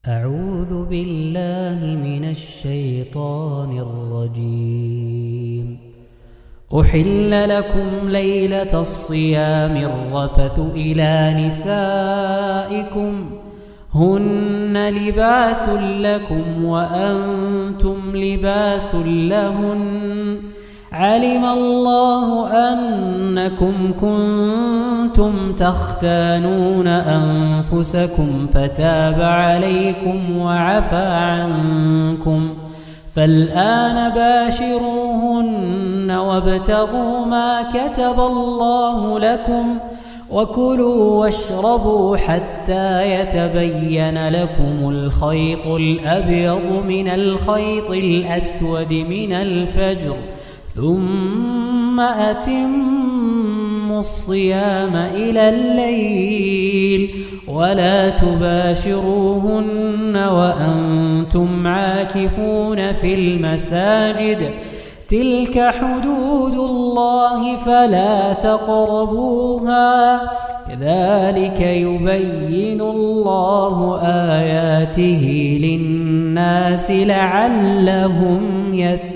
أعوذ بالله من الشيطان الرجيم. أحل لكم ليلة الصيام الرفث إلى نسائكم هن لباس لكم وأنتم لباس لهن علم الله أنكم كنتم تختانون أنفسكم فتاب عليكم وعفى عنكم فالآن باشروهن وابتغوا ما كتب الله لكم وكلوا واشربوا حتى يتبين لكم الخيط الأبيض من الخيط الأسود من الفجر ثم أتموا الصيام إلى الليل ولا تباشروهن وأنتم عاكفون في المساجد تلك حدود الله فلا تقربوها كذلك يبين الله آياته للناس لعلهم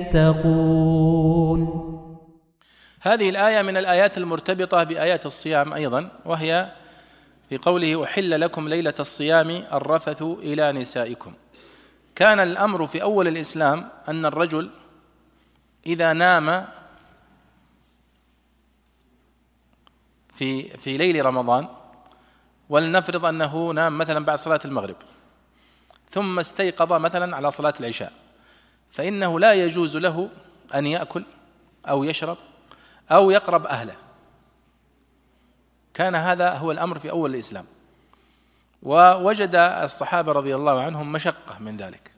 يتقون. هذه الآية من الآيات المرتبطة بآيات الصيام أيضا، وهي في قوله أحل لكم ليلة الصيام الرفث إلى نسائكم. كان الأمر في أول الإسلام أن الرجل إذا نام في ليل رمضان، ولنفرض أنه نام مثلا بعد صلاة المغرب ثم استيقظ مثلا على صلاة العشاء، فإنه لا يجوز له أن يأكل أو يشرب أو يقرب أهله. كان هذا هو الأمر في أول الإسلام، ووجد الصحابة رضي الله عنهم مشقة من ذلك،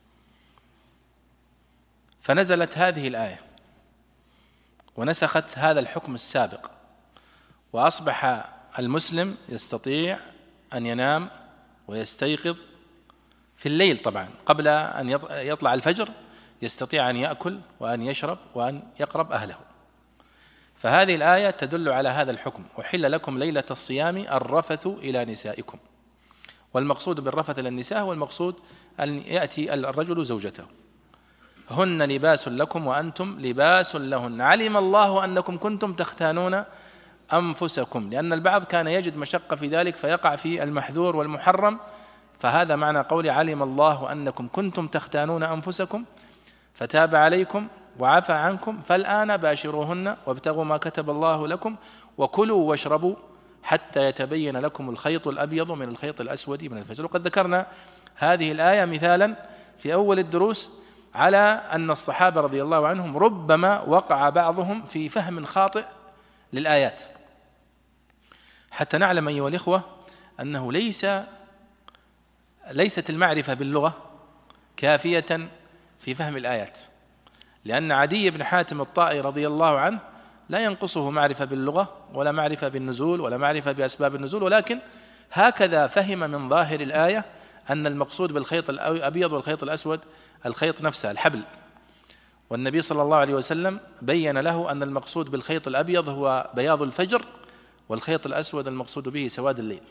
فنزلت هذه الآية ونسخت هذا الحكم السابق، وأصبح المسلم يستطيع أن ينام ويستيقظ في الليل طبعا قبل أن يطلع الفجر، يستطيع أن يأكل وأن يشرب وأن يقرب أهله. فهذه الآية تدل على هذا الحكم: أحل لكم ليلة الصيام الرفث إلى نسائكم. والمقصود بالرفث إلى النساء هو المقصود أن يأتي الرجل زوجته. هن لباس لكم وأنتم لباس لهن علم الله أنكم كنتم تختانون أنفسكم، لأن البعض كان يجد مشقة في ذلك فيقع في المحذور والمحرم، فهذا معنى قول علم الله أنكم كنتم تختانون أنفسكم فتاب عليكم وعفى عنكم فالآن باشروهن وابتغوا ما كتب الله لكم وكلوا واشربوا حتى يتبين لكم الخيط الأبيض من الخيط الأسود من الفجر. وقد ذكرنا هذه الآية مثالا في أول الدروس على أن الصحابة رضي الله عنهم ربما وقع بعضهم في فهم خاطئ للآيات، حتى نعلم أيها الإخوة أنه ليست المعرفة باللغة كافية في فهم الآيات، لأن عدي بن حاتم الطائي رضي الله عنه لا ينقصه معرفة باللغة ولا معرفة بالنزول ولا معرفة بأسباب النزول، ولكن هكذا فهم من ظاهر الآية أن المقصود بالخيط الأبيض والخيط الأسود الخيط نفسه الحبل، والنبي صلى الله عليه وسلم بين له أن المقصود بالخيط الأبيض هو بياض الفجر، والخيط الأسود المقصود به سواد الليل.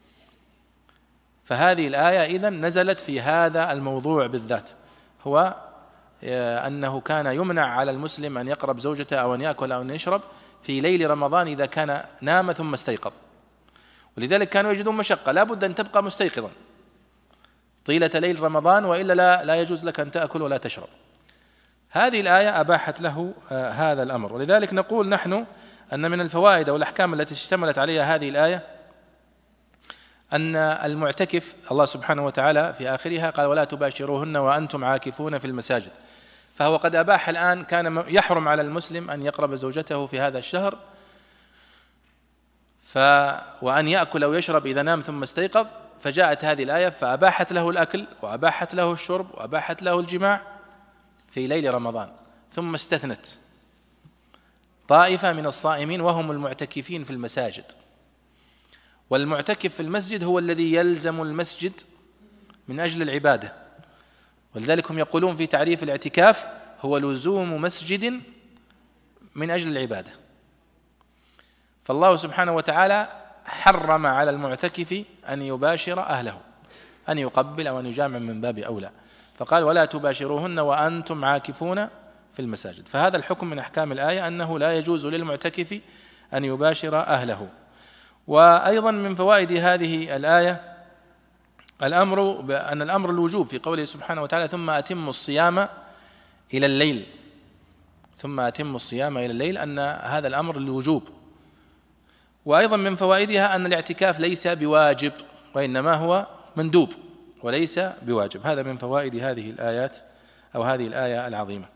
فهذه الآية إذن نزلت في هذا الموضوع بالذات، هو أنه كان يمنع على المسلم أن يقرب زوجته أو أن يأكل أو أن يشرب في ليل رمضان إذا كان نام ثم استيقظ، ولذلك كانوا يجدون مشقة، لا بد أن تبقى مستيقظا طيلة ليل رمضان، وإلا لا يجوز لك أن تأكل ولا تشرب. هذه الآية أباحت له هذا الأمر، ولذلك نقول نحن أن من الفوائد والأحكام التي اشتملت عليها هذه الآية أن المعتكف الله سبحانه وتعالى في آخرها قال ولا تباشروهن وأنتم عاكفون في المساجد، فهو قد أباح الآن، كان يحرم على المسلم أن يقرب زوجته في هذا الشهر وأن يأكل أو يشرب إذا نام ثم استيقظ، فجاءت هذه الآية فأباحت له الأكل وأباحت له الشرب وأباحت له الجماع في ليل رمضان، ثم استثنت طائفة من الصائمين وهم المعتكفين في المساجد. والمعتكف في المسجد هو الذي يلزم المسجد من أجل العبادة، ولذلك هم يقولون في تعريف الاعتكاف هو لزوم مسجد من أجل العبادة. فالله سبحانه وتعالى حرم على المعتكف أن يباشر أهله، أن يقبل أو أن يجامع من باب أولى، فقال ولا تباشروهن وأنتم عاكفون في المساجد. فهذا الحكم من أحكام الآية أنه لا يجوز للمعتكف أن يباشر أهله. وأيضا من فوائد هذه الآية الأمر بأن الأمر الوجوب في قوله سبحانه وتعالى ثم أتموا الصيام إلى الليل، ثم أتموا الصيام إلى الليل، أن هذا الأمر للوجوب. وأيضا من فوائدها أن الاعتكاف ليس بواجب وإنما هو مندوب وليس بواجب. هذا من فوائد هذه الآيات أو هذه الآية العظيمة.